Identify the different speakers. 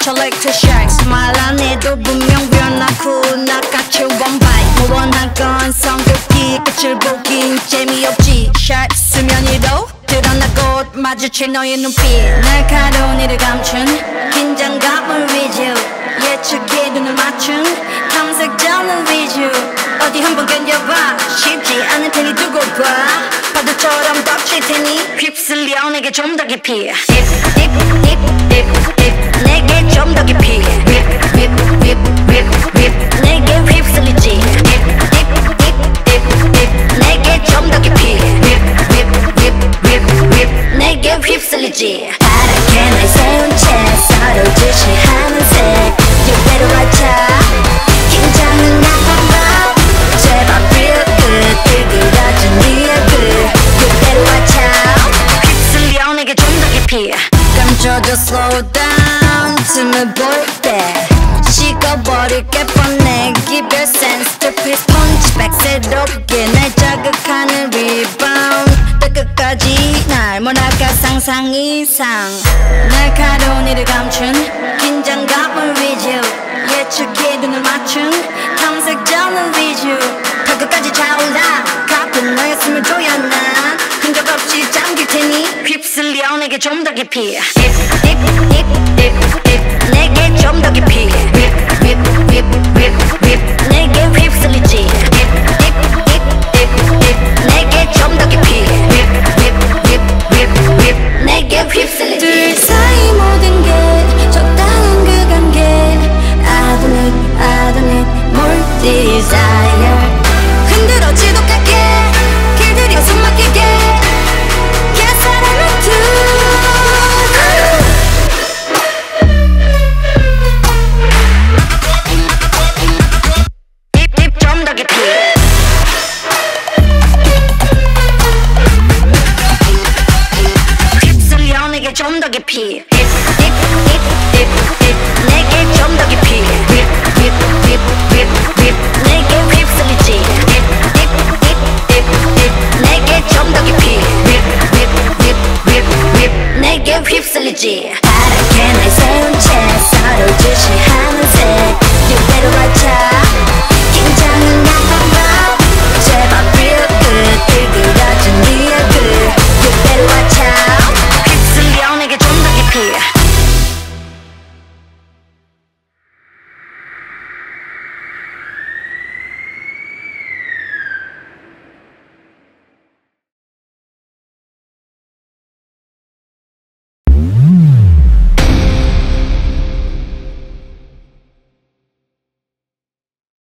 Speaker 1: Collector sharks 말 안 해도 분명 변하고 나같이 one bite 뭐 원한 건 성급히 끝을 보긴 재미없지 샷 수면위로 드러나고 마주칠 너의 눈빛 날카로운 이를 감춘 긴장감을 위주 예측해 눈을 맞춘 탐색자는 위주 어디 한번 견뎌봐 쉽지 않을 테니 두고 봐 파도처럼 덮칠 테니 휩쓸려 내게 좀 더 깊이 Dip dip dip dip dip 내게 좀 더 깊이 Whip whip whip whip whip 내게 휩쓸리지 Dip dip dip dip dip 내게 좀 더 깊이 Whip whip whip whip whip 내게 휩쓸리지 파랗게 날 세운 채 서로 주시하는 색 You 맞춰 긴장은 나빠봐 제발 real good 일그러진 니의 그 그대로 맞춰 휩쓸려 내게 좀 더 깊이 감춰져 slow down 틈을 볼 때 식어버릴게 뻔해 Give your sense to please punch back 새롭게 날 자극하는 rebound 끝까지 날 몰아가 상상 이상 날카로운 이를 감춘 긴장감을 위주 예측해 눈을 맞춘 탐색자는 위주 더 끝까지 차올라 가쁜 너의 숨을 조여나 흔적 없이 잠길 테니 휩쓸려 내게 좀 더 깊이 Dip dip dip dip dip 내게 좀 더 깊이 Whip whip whip whip whip 내게 휩쓸리지 Dip dip dip dip dip 내게 좀 더 깊이 Whip whip whip whip whip 내게 휩쓸리지 둘 사이 모든 게 적당한 그 관계 I don't need more desire 흔들어 지독하게 길들여 숨 막히게 사랑을 두 딥 좀 더 깊이 휩쓸려 내게 좀 더 깊이